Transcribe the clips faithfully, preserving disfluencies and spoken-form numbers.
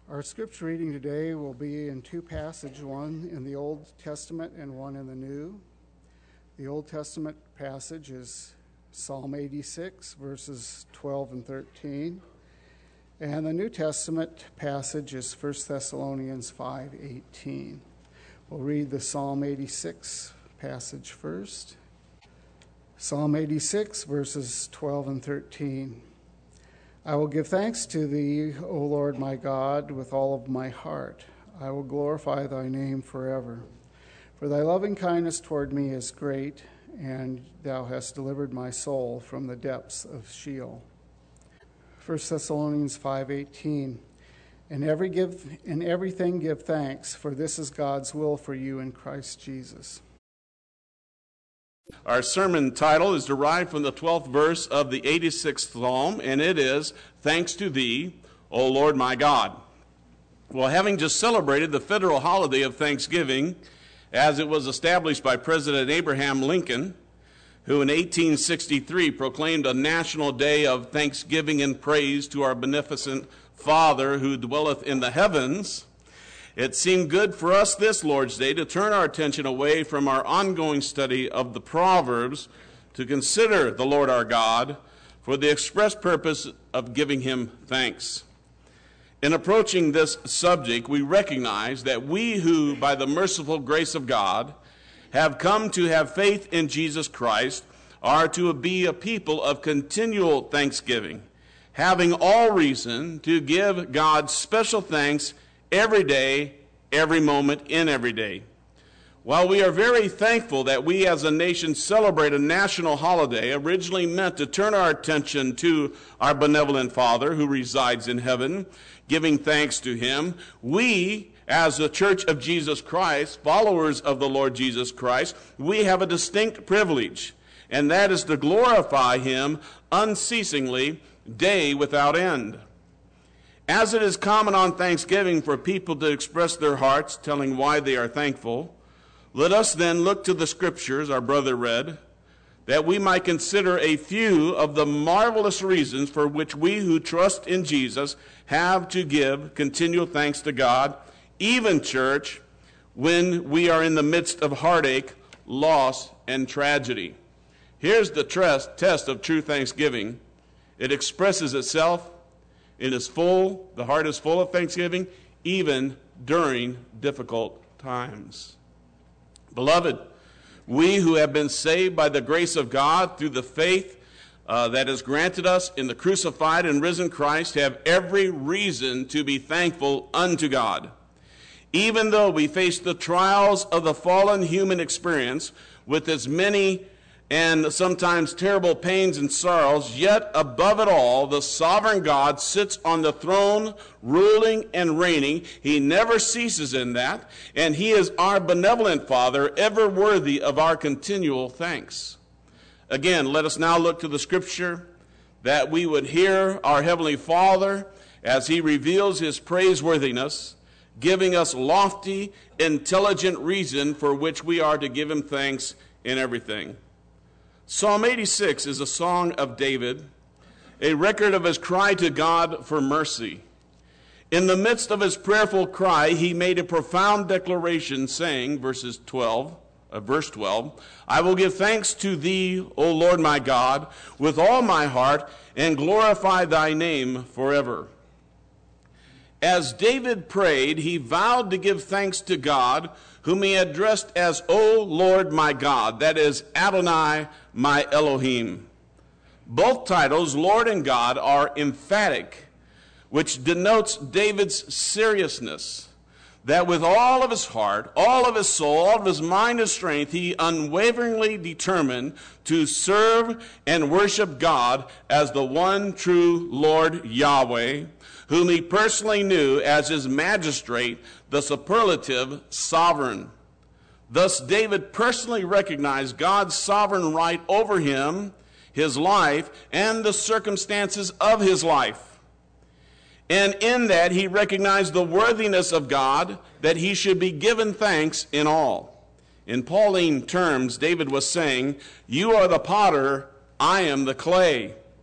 Our scripture reading today will be in two passages, one in the Old Testament and one in the New. The Old Testament passage is Psalm eighty-six, verses twelve and thirteen. And the New Testament passage is First Thessalonians five eighteen. We'll read the Psalm eighty-six passage first. Psalm eighty-six, verses twelve and thirteen. I will give thanks to thee, O Lord my God, with all of my heart. I will glorify thy name forever. For thy loving kindness toward me is great, and thou hast delivered my soul from the depths of Sheol. First Thessalonians five eighteen. In every give in everything give thanks, for this is God's will for you in Christ Jesus. Our sermon title is derived from the twelfth verse of the eighty-sixth Psalm, and it is, Thanks to Thee, O Lord my God. Well, having just celebrated the federal holiday of Thanksgiving, as it was established by President Abraham Lincoln, who in eighteen sixty-three proclaimed a national day of thanksgiving and praise to our beneficent Father who dwelleth in the heavens, it seemed good for us this Lord's Day to turn our attention away from our ongoing study of the Proverbs to consider the Lord our God for the express purpose of giving him thanks. In approaching this subject, we recognize that we who, by the merciful grace of God, have come to have faith in Jesus Christ are to be a people of continual thanksgiving, having all reason to give God special thanks every day, every moment, in every day. While we are very thankful that we as a nation celebrate a national holiday originally meant to turn our attention to our benevolent Father who resides in heaven, giving thanks to him, we, as the Church of Jesus Christ, followers of the Lord Jesus Christ, we have a distinct privilege, and that is to glorify him unceasingly, day without end. As it is common on Thanksgiving for people to express their hearts, telling why they are thankful, let us then look to the scriptures our brother read, that we might consider a few of the marvelous reasons for which we who trust in Jesus have to give continual thanks to God, even, church, when we are in the midst of heartache, loss, and tragedy. Here's the test of true thanksgiving. It expresses itself. It is full, the heart is full of thanksgiving, even during difficult times. Beloved, we who have been saved by the grace of God through the faith uh, that is granted us in the crucified and risen Christ have every reason to be thankful unto God. Even though we face the trials of the fallen human experience with its many and sometimes terrible pains and sorrows, yet above it all, the sovereign God sits on the throne, ruling and reigning. He never ceases in that, and he is our benevolent Father, ever worthy of our continual thanks. Again, let us now look to the scripture that we would hear our Heavenly Father as he reveals his praiseworthiness, giving us lofty, intelligent reason for which we are to give him thanks in everything. Psalm eighty-six is a song of David, a record of his cry to God for mercy. In the midst of his prayerful cry, he made a profound declaration saying, verses twelve, uh, verse twelve, I will give thanks to thee, O Lord my God, with all my heart, and glorify thy name forever. As David prayed, he vowed to give thanks to God, whom he addressed as, O Lord my God, that is Adonai my Elohim. Both titles, Lord and God, are emphatic, which denotes David's seriousness, that with all of his heart, all of his soul, all of his mind and strength, he unwaveringly determined to serve and worship God as the one true Lord Yahweh, whom he personally knew as his magistrate, the superlative sovereign. Thus, David personally recognized God's sovereign right over him, his life, and the circumstances of his life. And in that, he recognized the worthiness of God, that he should be given thanks in all. In Pauline terms, David was saying, you are the potter, I am the clay.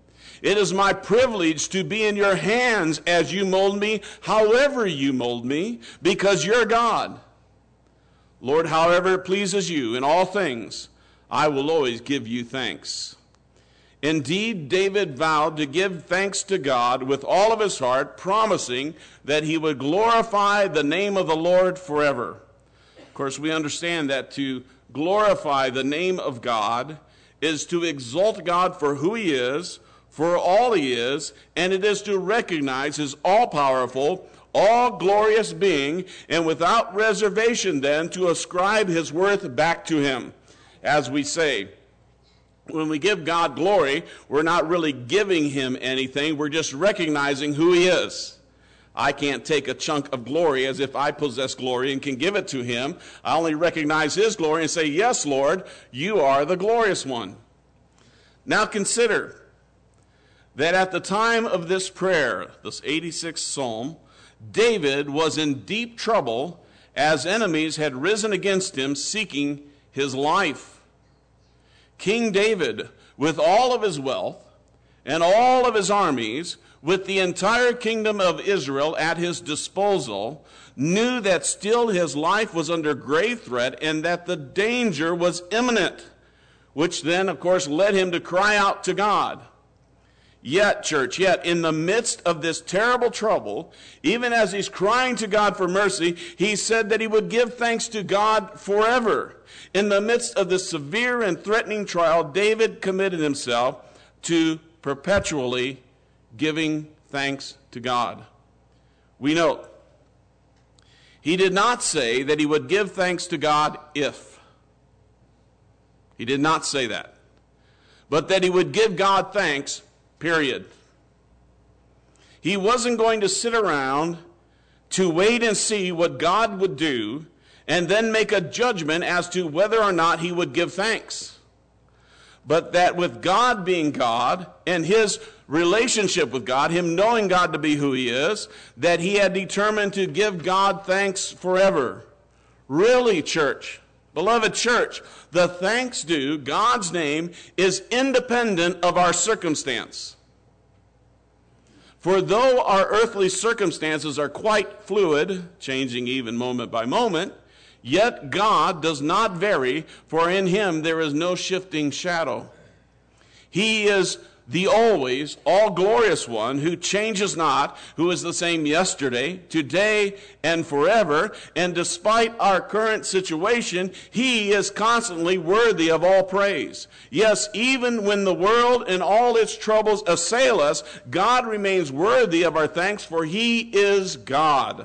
It is my privilege to be in your hands as you mold me, however you mold me, because you're God. Lord, however it pleases you in all things, I will always give you thanks. Indeed, David vowed to give thanks to God with all of his heart, promising that he would glorify the name of the Lord forever. Of course, we understand that to glorify the name of God is to exalt God for who he is, for all he is, and it is to recognize his all-powerful, all-glorious being, and without reservation then to ascribe his worth back to him. As we say, when we give God glory, we're not really giving him anything, we're just recognizing who he is. I can't take a chunk of glory as if I possess glory and can give it to him. I only recognize his glory and say, yes, Lord, you are the glorious one. Now consider that at the time of this prayer, this eighty-sixth Psalm, David was in deep trouble as enemies had risen against him seeking his life. King David, with all of his wealth and all of his armies, with the entire kingdom of Israel at his disposal, knew that still his life was under grave threat and that the danger was imminent, which then, of course, led him to cry out to God. Yet, church, yet in the midst of this terrible trouble, even as he's crying to God for mercy, he said that he would give thanks to God forever. In the midst of this severe and threatening trial, David committed himself to perpetually giving thanks to God. We note, he did not say that he would give thanks to God if. He did not say that. But that he would give God thanks, period. He wasn't going to sit around to wait and see what God would do and then make a judgment as to whether or not he would give thanks. But that with God being God and his relationship with God, him knowing God to be who he is, that he had determined to give God thanks forever. Really, church, beloved church, the thanks due, God's name, is independent of our circumstance. For though our earthly circumstances are quite fluid, changing even moment by moment, yet God does not vary, for in him there is no shifting shadow. He is the always, all-glorious one who changes not, who is the same yesterday, today, and forever. And despite our current situation, he is constantly worthy of all praise. Yes, even when the world and all its troubles assail us, God remains worthy of our thanks, for he is God.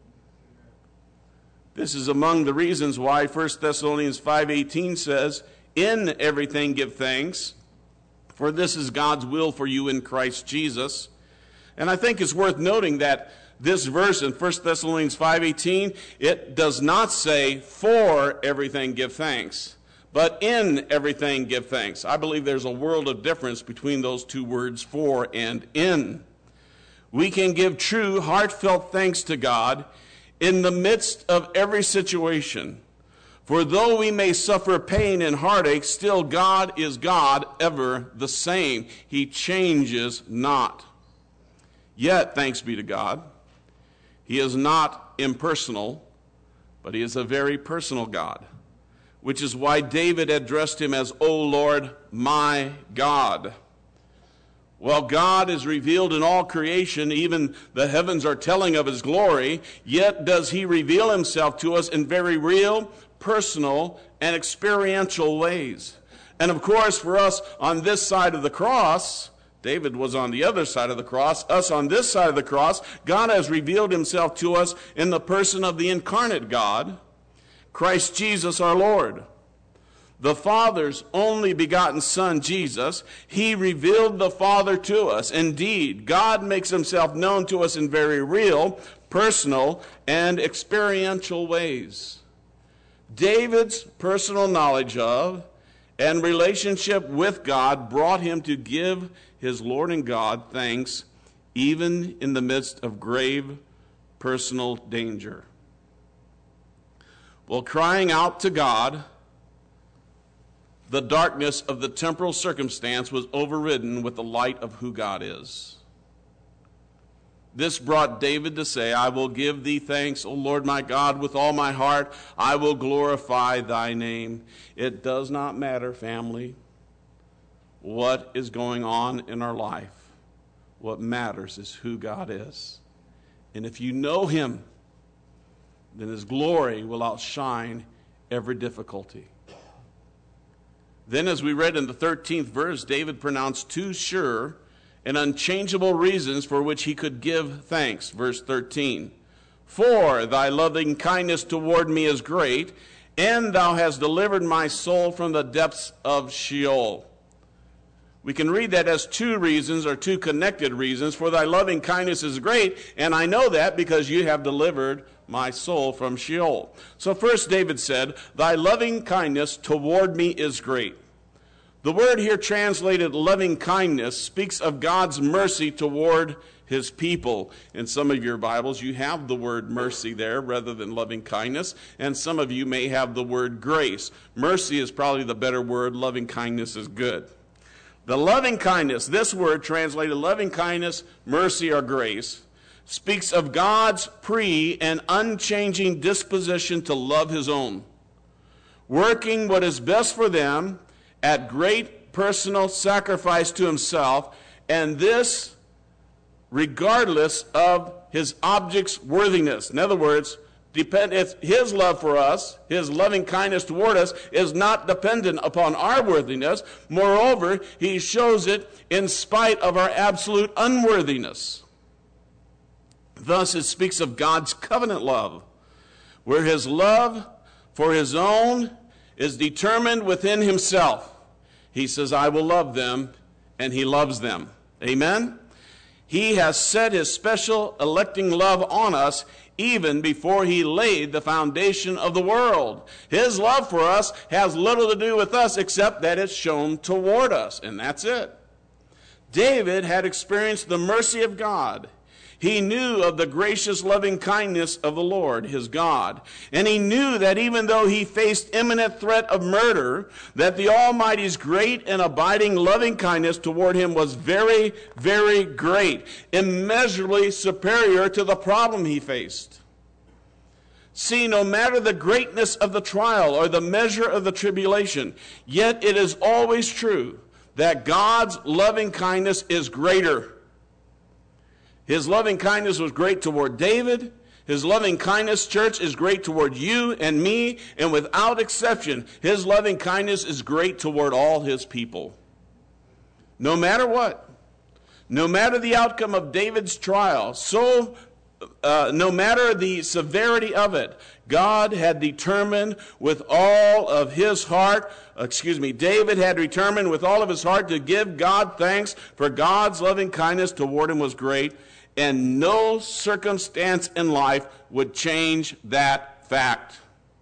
This is among the reasons why First Thessalonians five eighteen says, in everything give thanks, for this is God's will for you in Christ Jesus. And I think it's worth noting that this verse in First Thessalonians five eighteen, it does not say for everything give thanks, but in everything give thanks. I believe there's a world of difference between those two words, for and in. We can give true, heartfelt thanks to God in the midst of every situation. For though we may suffer pain and heartache, still God is God, ever the same. He changes not. Yet, thanks be to God, he is not impersonal, but he is a very personal God, which is why David addressed him as, O Lord, my God. Well, God is revealed in all creation, even the heavens are telling of his glory, yet does he reveal himself to us in very real, personal, and experiential ways. And of course, for us on this side of the cross, David was on the other side of the cross, us on this side of the cross, God has revealed himself to us in the person of the incarnate God, Christ Jesus our Lord. The Father's only begotten Son, Jesus, he revealed the Father to us. Indeed, God makes himself known to us in very real, personal, and experiential ways. David's personal knowledge of and relationship with God brought him to give his Lord and God thanks even in the midst of grave personal danger. Well, crying out to God the darkness of the temporal circumstance was overridden with the light of who God is. This brought David to say, I will give thee thanks, O Lord my God, with all my heart. I will glorify thy name. It does not matter, family, what is going on in our life. What matters is who God is. And if you know him, then his glory will outshine every difficulty. Then, as we read in the thirteenth verse, David pronounced two sure and unchangeable reasons for which he could give thanks. Verse thirteen, for thy loving kindness toward me is great, and thou hast delivered my soul from the depths of Sheol. We can read that as two reasons, or two connected reasons. For thy loving kindness is great, and I know that because you have delivered my soul from Sheol. So first David said, thy loving kindness toward me is great. The word here translated loving kindness speaks of God's mercy toward his people. In some of your Bibles, you have the word mercy there rather than loving kindness, and some of you may have the word grace. Mercy is probably the better word. Loving kindness is good. The loving kindness, this word translated loving kindness, mercy, or grace, speaks of God's pre- and unchanging disposition to love his own, working what is best for them at great personal sacrifice to himself, and this regardless of his object's worthiness. In other words, depend, if his love for us, his loving kindness toward us, is not dependent upon our worthiness. Moreover, he shows it in spite of our absolute unworthiness. Thus, it speaks of God's covenant love, where his love for his own is determined within himself. He says, I will love them, and he loves them. Amen? He has set his special electing love on us even before he laid the foundation of the world. His love for us has little to do with us except that it's shown toward us, and that's it. David had experienced the mercy of God. He knew of the gracious loving kindness of the Lord, his God. And he knew that even though he faced imminent threat of murder, that the Almighty's great and abiding loving kindness toward him was very, very great, immeasurably superior to the problem he faced. See, no matter the greatness of the trial or the measure of the tribulation, yet it is always true that God's loving kindness is greater. His loving kindness was great toward David. His loving kindness, church, is great toward you and me. And without exception, his loving kindness is great toward all his people. No matter what, no matter the outcome of David's trial, so uh, no matter the severity of it, God had determined with all of his heart, excuse me, David had determined with all of his heart to give God thanks, for God's loving kindness toward him was great. And no circumstance in life would change that fact.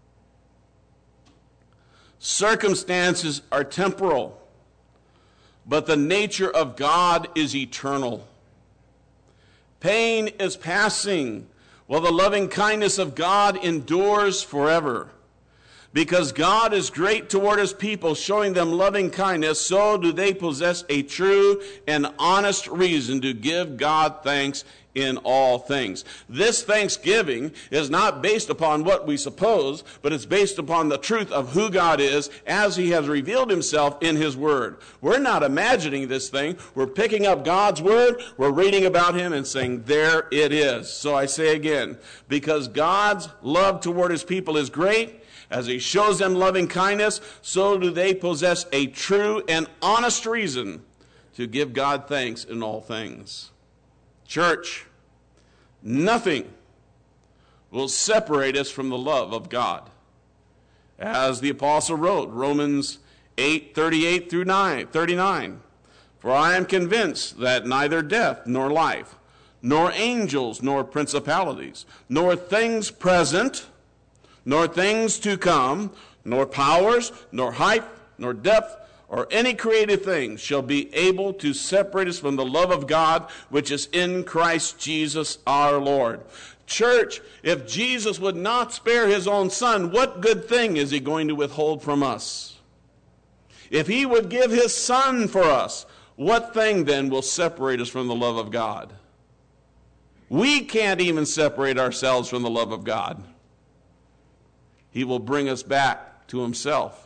Circumstances are temporal, but the nature of God is eternal. Pain is passing, while the loving kindness of God endures forever. Because God is great toward his people, showing them loving kindness, so do they possess a true and honest reason to give God thanks in all things. This thanksgiving is not based upon what we suppose, but it's based upon the truth of who God is as he has revealed himself in his word. We're not imagining this thing. We're picking up God's word, we're reading about him and saying, there it is. So I say again, because God's love toward his people is great, as he shows them loving kindness, so do they possess a true and honest reason to give God thanks in all things. Church, nothing will separate us from the love of God. As the apostle wrote, Romans eight, thirty-eight through thirty-nine, for I am convinced that neither death nor life, nor angels nor principalities, nor things present, nor things to come, nor powers, nor height, nor depth, or any created thing shall be able to separate us from the love of God, which is in Christ Jesus our Lord. Church, if Jesus would not spare his own son, what good thing is he going to withhold from us? if he would give his son for us, what thing then will separate us from the love of God? We can't even separate ourselves from the love of God. He will bring us back to himself.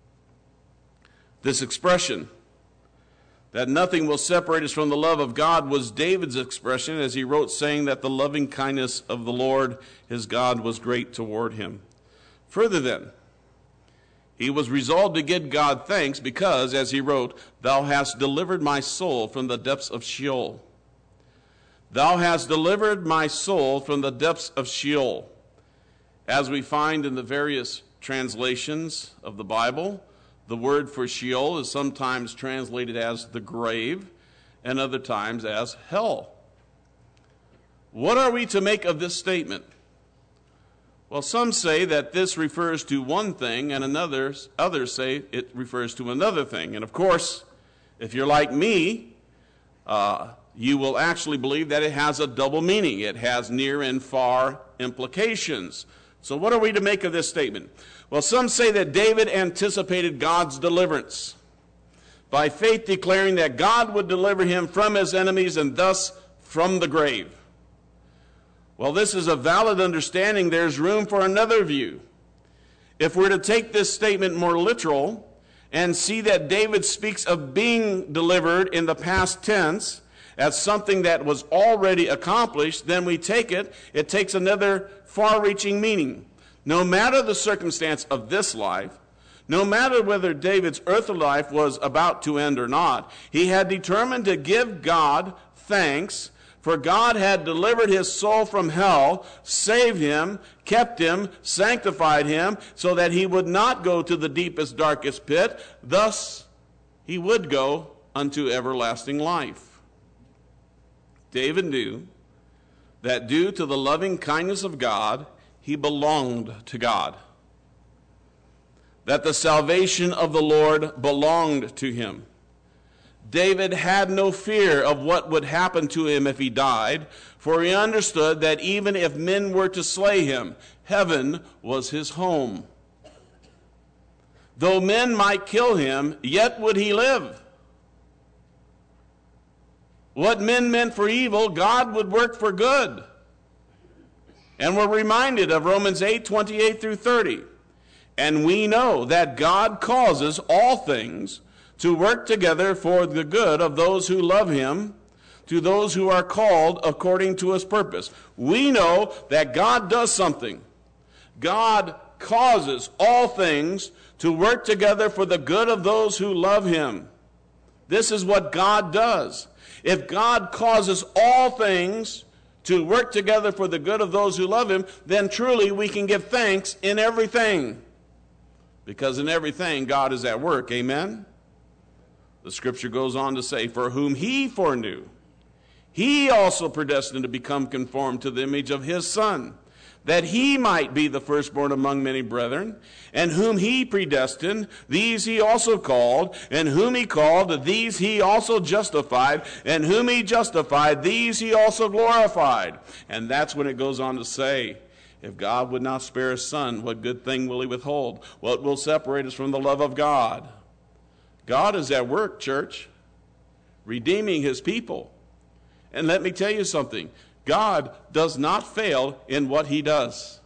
This expression, that nothing will separate us from the love of God, was David's expression as he wrote, saying that the loving kindness of the Lord his God was great toward him. Further then, he was resolved to give God thanks because, as he wrote, thou hast delivered my soul from the depths of Sheol. Thou hast delivered my soul from the depths of Sheol. As we find in the various translations of the Bible, the word for Sheol is sometimes translated as the grave and other times as hell. What are we to make of this statement? Well, some say that this refers to one thing, and another, others say it refers to another thing. And of course, if you're like me, uh, you will actually believe that it has a double meaning. It has near and far implications. So what are we to make of this statement? Well, some say that David anticipated God's deliverance by faith, declaring that God would deliver him from his enemies and thus from the grave. Well, this is a valid understanding. There's room for another view. If we're to take this statement more literal and see that David speaks of being delivered in the past tense as something that was already accomplished, then we take it, it takes another far-reaching meaning. No matter the circumstance of this life, no matter whether David's earthly life was about to end or not, he had determined to give God thanks, for God had delivered his soul from hell, saved him, kept him, sanctified him, so that he would not go to the deepest, darkest pit. Thus, he would go unto everlasting life. David knew that due to the loving kindness of God, he belonged to God. That the salvation of the Lord belonged to him. David had no fear of what would happen to him if he died, for he understood that even if men were to slay him, heaven was his home. Though men might kill him, yet would he live. What men meant for evil, God would work for good. And we're reminded of Romans eight, twenty-eight through thirty. And we know that God causes all things to work together for the good of those who love him, to those who are called according to his purpose. We know that God does something. God causes all things to work together for the good of those who love him. This is what God does. If God causes all things to work together for the good of those who love him, then truly we can give thanks in everything. Because in everything God is at work. Amen? The scripture goes on to say, for whom he foreknew, he also predestined to become conformed to the image of his Son, that he might be the firstborn among many brethren. And whom he predestined, these he also called. And whom he called, these he also justified. And whom he justified, these he also glorified. And that's when it goes on to say, if God would not spare his Son, what good thing will he withhold? What will separate us from the love of God? God is at work, church, redeeming his people. And let me tell you something. God does not fail in what he does.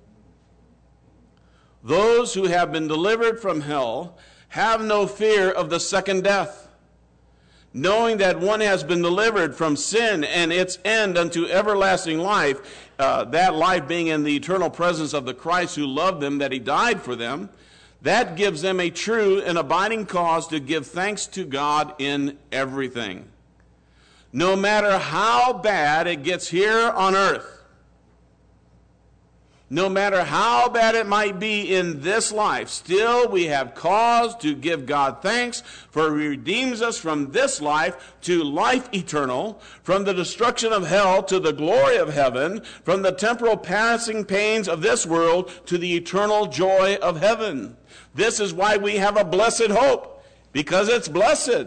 Those who have been delivered from hell have no fear of the second death, knowing that one has been delivered from sin and its end unto everlasting life, uh, that life being in the eternal presence of the Christ who loved them, that he died for them. That gives them a true and abiding cause to give thanks to God in everything. No matter how bad it gets here on earth, no matter how bad it might be in this life, still we have cause to give God thanks, for he redeems us from this life to life eternal, from the destruction of hell to the glory of heaven, from the temporal passing pains of this world to the eternal joy of heaven. This is why we have a blessed hope, because it's blessed.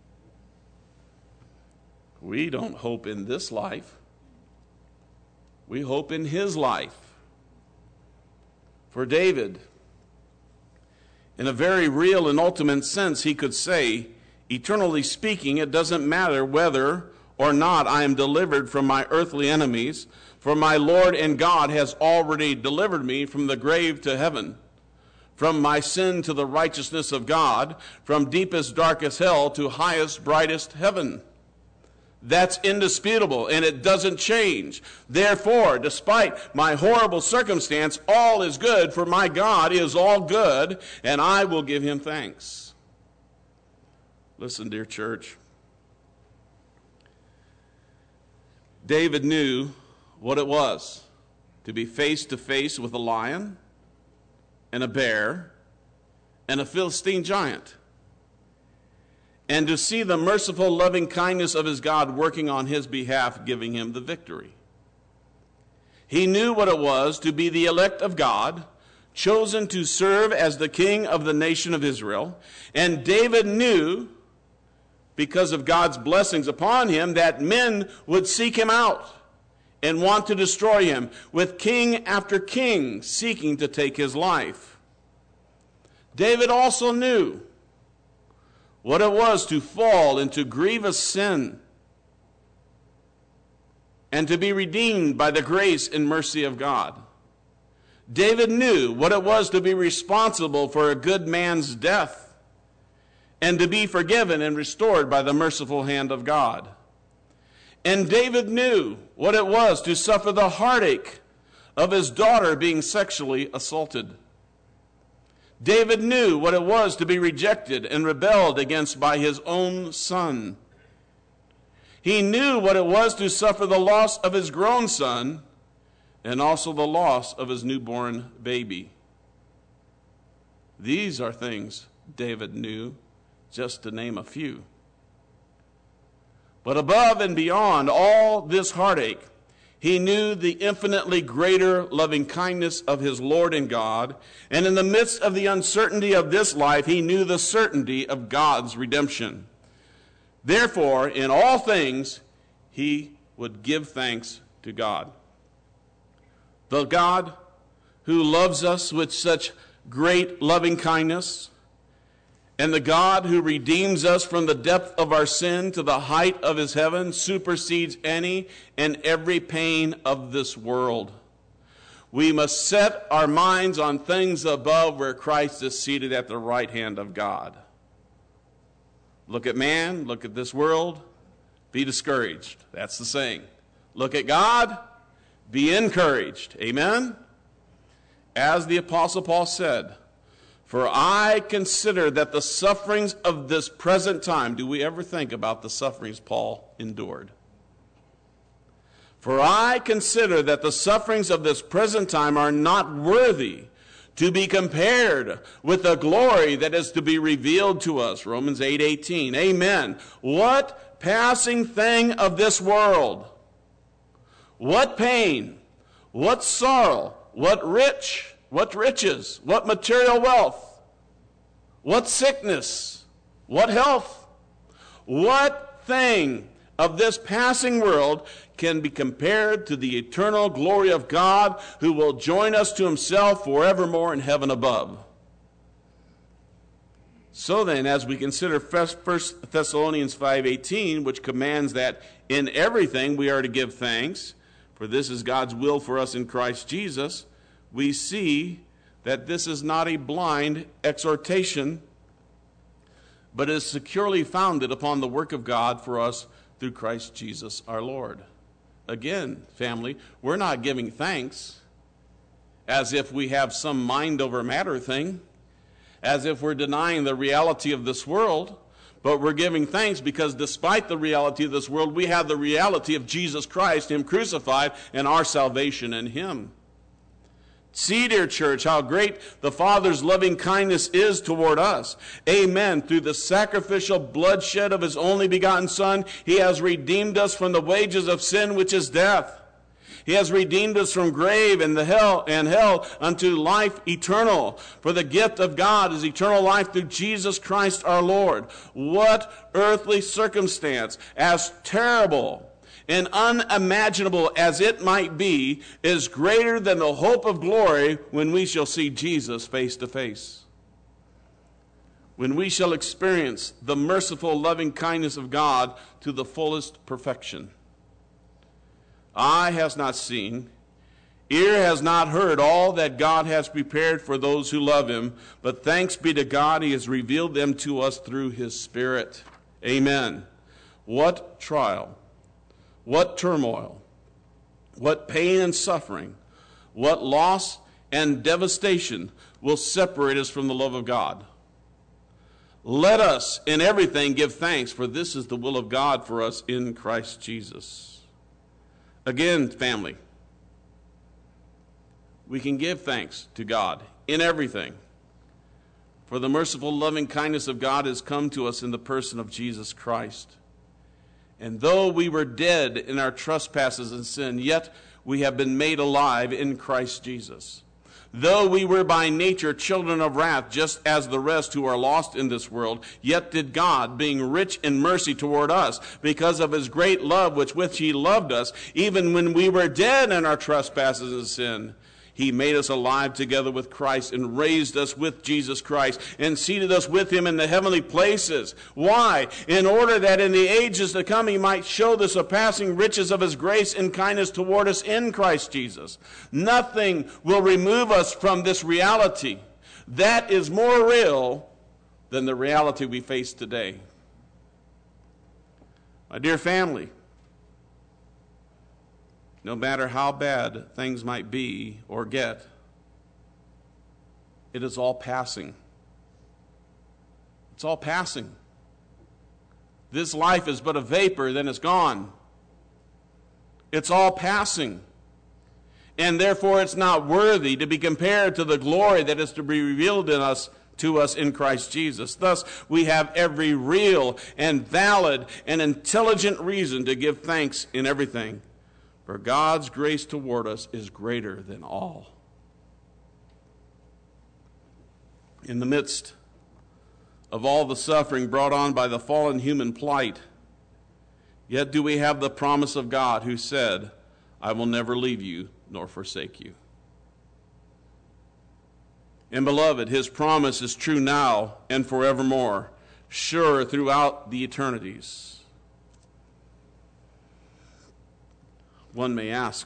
We don't hope in this life. We hope in his life. For David, In a very real and ultimate sense, he could say, eternally speaking, it doesn't matter whether or not I am delivered from my earthly enemies, for my Lord and God has already delivered me from the grave to heaven, from my sin to the righteousness of God, from deepest, darkest hell to highest, brightest heaven. That's indisputable, and it doesn't change. Therefore, despite my horrible circumstance, all is good, for my God is all good, and I will give him thanks. Listen, dear church. David knew what it was to be face to face with a lion and a bear and a Philistine giant, and to see the merciful, loving kindness of his God working on his behalf, giving him the victory. He knew what it was to be the elect of God, chosen to serve as the king of the nation of Israel. And David knew, because of God's blessings upon him, that men would seek him out and want to destroy him, with king after king seeking to take his life. David also knew what it was to fall into grievous sin and to be redeemed by the grace and mercy of God. David knew what it was to be responsible for a good man's death and to be forgiven and restored by the merciful hand of God. And David knew what it was to suffer the heartache of his daughter being sexually assaulted. David knew what it was to be rejected and rebelled against by his own son. He knew what it was to suffer the loss of his grown son and also the loss of his newborn baby. These are things David knew, just to name a few. But above and beyond all this heartache, he knew the infinitely greater loving kindness of his Lord and God, and in the midst of the uncertainty of this life, he knew the certainty of God's redemption. Therefore, in all things, he would give thanks to God. The God who loves us with such great loving kindness, and the God who redeems us from the depth of our sin to the height of his heaven supersedes any and every pain of this world. We must set our minds on things above, where Christ is seated at the right hand of God. Look at man, look at this world, be discouraged. That's the saying. Look at God, be encouraged. Amen? As the Apostle Paul said, for I consider that the sufferings of this present time, do we ever think about the sufferings Paul endured? For I consider that the sufferings of this present time are not worthy to be compared with the glory that is to be revealed to us. Romans eight eighteen. Amen. What passing thing of this world, what pain, what sorrow, what rich, what riches, what material wealth, what sickness, what health, what thing of this passing world can be compared to the eternal glory of God, who will join us to himself forevermore in heaven above? So then, as we consider First Thessalonians five eighteen, which commands that in everything we are to give thanks, for this is God's will for us in Christ Jesus, we see that this is not a blind exhortation, but is securely founded upon the work of God for us through Christ Jesus our Lord. Again, family, we're not giving thanks as if we have some mind over matter thing, as if we're denying the reality of this world, but we're giving thanks because despite the reality of this world, we have the reality of Jesus Christ, him crucified, and our salvation in him. See, dear church, how great the Father's loving kindness is toward us. Amen. Through the sacrificial bloodshed of his only begotten Son, he has redeemed us from the wages of sin, which is death. He has redeemed us from grave and the hell and hell unto life eternal. For the gift of God is eternal life through Jesus Christ our Lord. What earthly circumstance, as terrible and unimaginable as it might be, is greater than the hope of glory when we shall see Jesus face to face? when we shall experience the merciful, loving kindness of God to the fullest perfection. Eye has not seen, ear has not heard all that God has prepared for those who love him, but thanks be to God, he has revealed them to us through his Spirit. Amen. What trial, what turmoil, what pain and suffering, what loss and devastation will separate us from the love of God? Let us in everything give thanks, for this is the will of God for us in Christ Jesus. Again, family, we can give thanks to God in everything, for the merciful, loving kindness of God has come to us in the person of Jesus Christ. And though we were dead in our trespasses and sin, yet we have been made alive in Christ Jesus. Though we were by nature children of wrath, just as the rest who are lost in this world, yet did God, being rich in mercy toward us, because of his great love with which he loved us, even when we were dead in our trespasses and sin, he made us alive together with Christ and raised us with Jesus Christ and seated us with him in the heavenly places. Why? In order that in the ages to come he might show the surpassing riches of his grace and kindness toward us in Christ Jesus. Nothing will remove us from this reality. That is more real than the reality we face today. My dear family, no matter how bad things might be or get, it is all passing. It's all passing. This life is but a vapor, then it's gone. It's all passing. And therefore it's not worthy to be compared to the glory that is to be revealed in us to us in Christ Jesus. Thus, we have every real and valid and intelligent reason to give thanks in everything. For God's grace toward us is greater than all. In the midst of all the suffering brought on by the fallen human plight, yet do we have the promise of God who said, I will never leave you nor forsake you. And beloved, his promise is true now and forevermore, sure throughout the eternities. One may ask,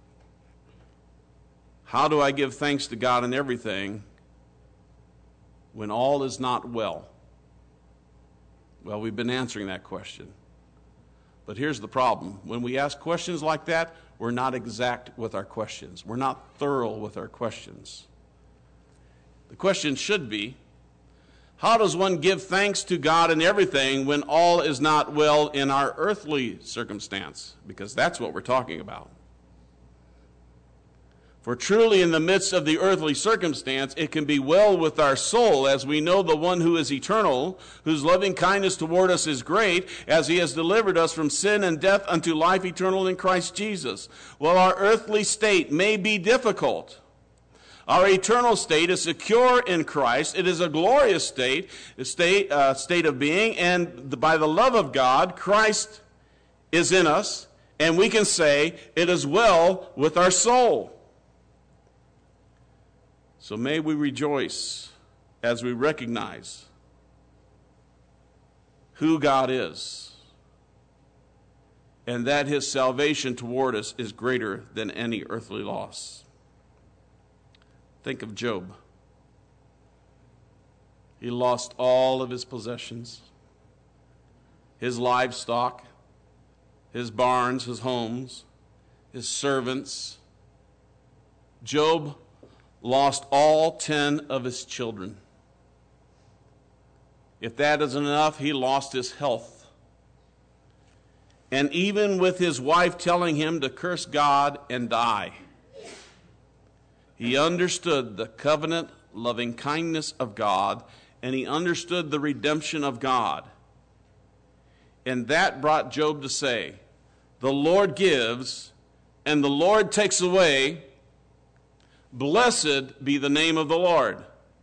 how do I give thanks to God in everything when all is not well? Well, we've been answering that question. But here's the problem. When we ask questions like that, we're not exact with our questions. We're not thorough with our questions. The question should be, how does one give thanks to God in everything when all is not well in our earthly circumstance? Because that's what we're talking about. For truly in the midst of the earthly circumstance, it can be well with our soul as we know the one who is eternal, whose loving kindness toward us is great, as he has delivered us from sin and death unto life eternal in Christ Jesus. Well, our earthly state may be difficult. Our eternal state is secure in Christ. It is a glorious state, a state, uh, state of being, and by the love of God, Christ is in us, and we can say it is well with our soul. So may we rejoice as we recognize who God is, and that his salvation toward us is greater than any earthly loss. Think of Job. He lost all of his possessions, his livestock, his barns, his homes, his servants. Job lost all ten of his children. If that isn't enough, he lost his health. And even with his wife telling him to curse God and die, he understood the covenant loving kindness of God, and he understood the redemption of God. And that brought Job to say, the Lord gives, and the Lord takes away. Blessed be the name of the Lord.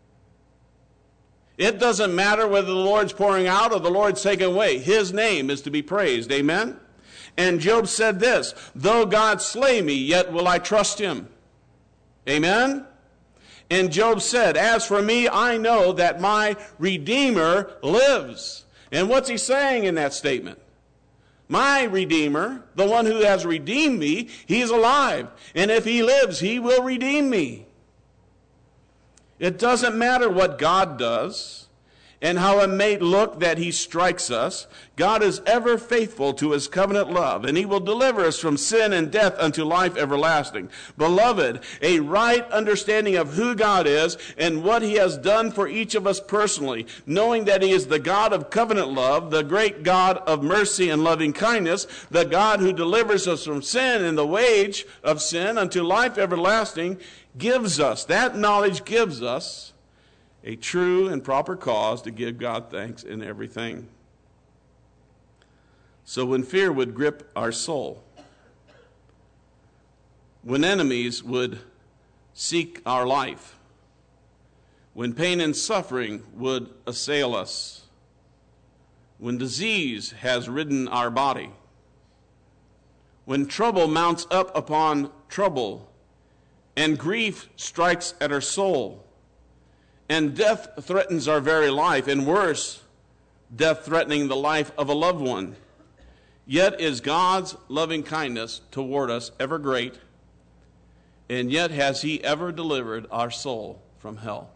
It doesn't matter whether the Lord's pouring out or the Lord's taking away. His name is to be praised. Amen? And Job said this, though God slay me, yet will I trust him. Amen? And Job said, as for me, I know that my Redeemer lives. And what's he saying in that statement? My Redeemer, the one who has redeemed me, he's alive. And if he lives, he will redeem me. It doesn't matter what God does and how it may look that he strikes us. God is ever faithful to his covenant love, and he will deliver us from sin and death unto life everlasting. Beloved, a right understanding of who God is and what he has done for each of us personally, knowing that he is the God of covenant love, the great God of mercy and loving kindness, the God who delivers us from sin and the wage of sin unto life everlasting, gives us, that knowledge gives us a true and proper cause to give God thanks in everything. So when fear would grip our soul, when enemies would seek our life, when pain and suffering would assail us, when disease has ridden our body, when trouble mounts up upon trouble, and grief strikes at our soul, and death threatens our very life, and worse, death threatening the life of a loved one. Yet is God's loving kindness toward us ever great, and yet has he ever delivered our soul from hell.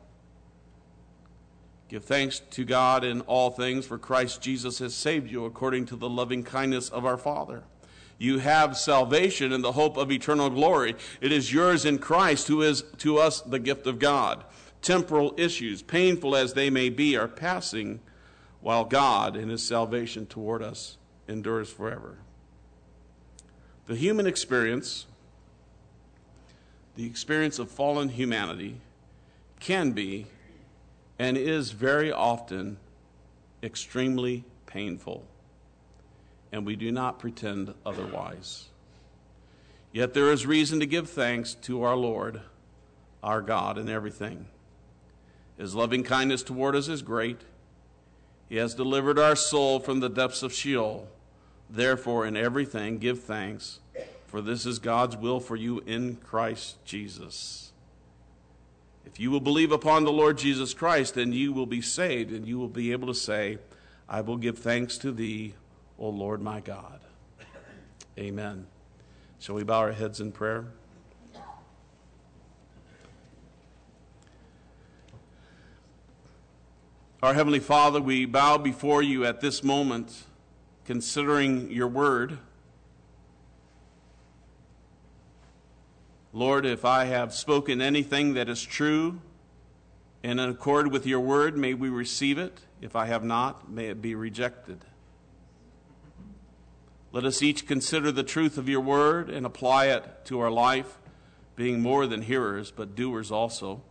Give thanks to God in all things, for Christ Jesus has saved you according to the loving kindness of our Father. You have salvation and the hope of eternal glory. It is yours in Christ, who is to us the gift of God. Temporal issues, painful as they may be, are passing, while God in his salvation toward us endures forever. The human experience, the experience of fallen humanity, can be and is very often extremely painful, and we do not pretend otherwise. Yet there is reason to give thanks to our Lord, our God, in everything. His loving kindness toward us is great. He has delivered our soul from the depths of Sheol. Therefore, in everything, give thanks, for this is God's will for you in Christ Jesus. If you will believe upon the Lord Jesus Christ, then you will be saved, and you will be able to say, I will give thanks to thee, O Lord my God. Amen. Shall we bow our heads in prayer? Our Heavenly Father, we bow before you at this moment, considering your word. Lord, if I have spoken anything that is true and in accord with your word, may we receive it. If I have not, may it be rejected. Let us each consider the truth of your word and apply it to our life, being more than hearers, but doers also.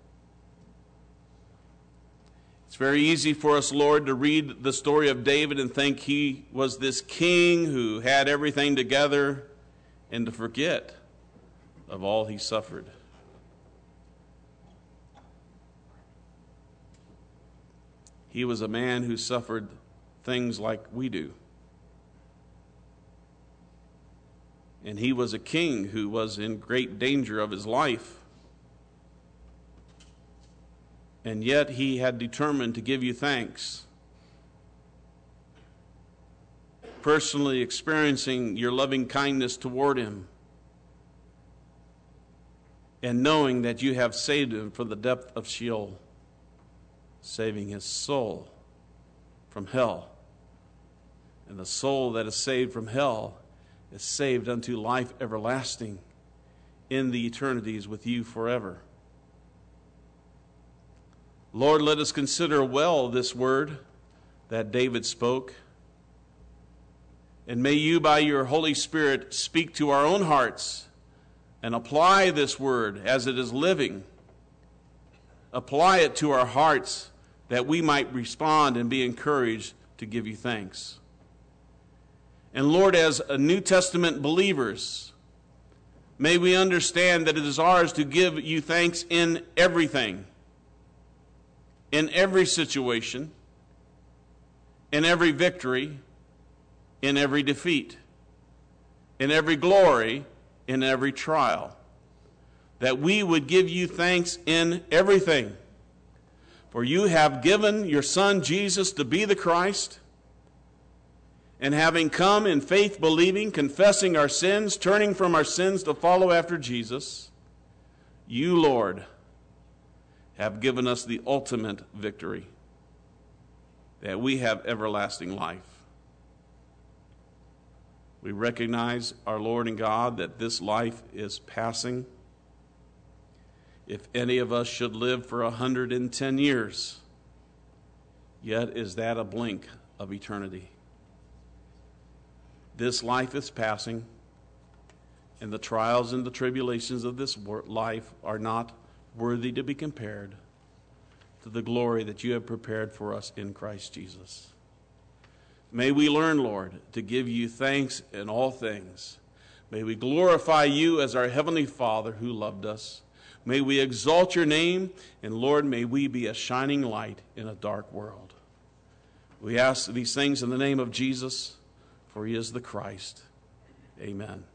It's very easy for us, Lord, to read the story of David and think he was this king who had everything together, and to forget of all he suffered. He was a man who suffered things like we do. And he was a king who was in great danger of his life. And yet he had determined to give you thanks, personally experiencing your loving kindness toward him, and knowing that you have saved him from the depth of Sheol, saving his soul from hell. And the soul that is saved from hell is saved unto life everlasting in the eternities with you forever. Lord, let us consider well this word that David spoke. And may you, by your Holy Spirit, speak to our own hearts and apply this word as it is living. Apply it to our hearts that we might respond and be encouraged to give you thanks. And Lord, as a New Testament believers, may we understand that it is ours to give you thanks in everything. In every situation, in every victory, in every defeat, in every glory, in every trial. that we would give you thanks in everything. For you have given your Son Jesus to be the Christ, and having come in faith believing, confessing our sins, turning from our sins to follow after Jesus, you, Lord, have given us the ultimate victory, that we have everlasting life. We recognize, our Lord and God, that this life is passing. If any of us should live for a hundred and ten years, yet is that a blink of eternity. This life is passing, and the trials and the tribulations of this life are not worthy to be compared to the glory that you have prepared for us in Christ Jesus. May we learn, Lord, to give you thanks in all things. May we glorify you as our Heavenly Father who loved us. May we exalt your name, and Lord, may we be a shining light in a dark world. We ask these things in the name of Jesus, for he is the Christ. Amen.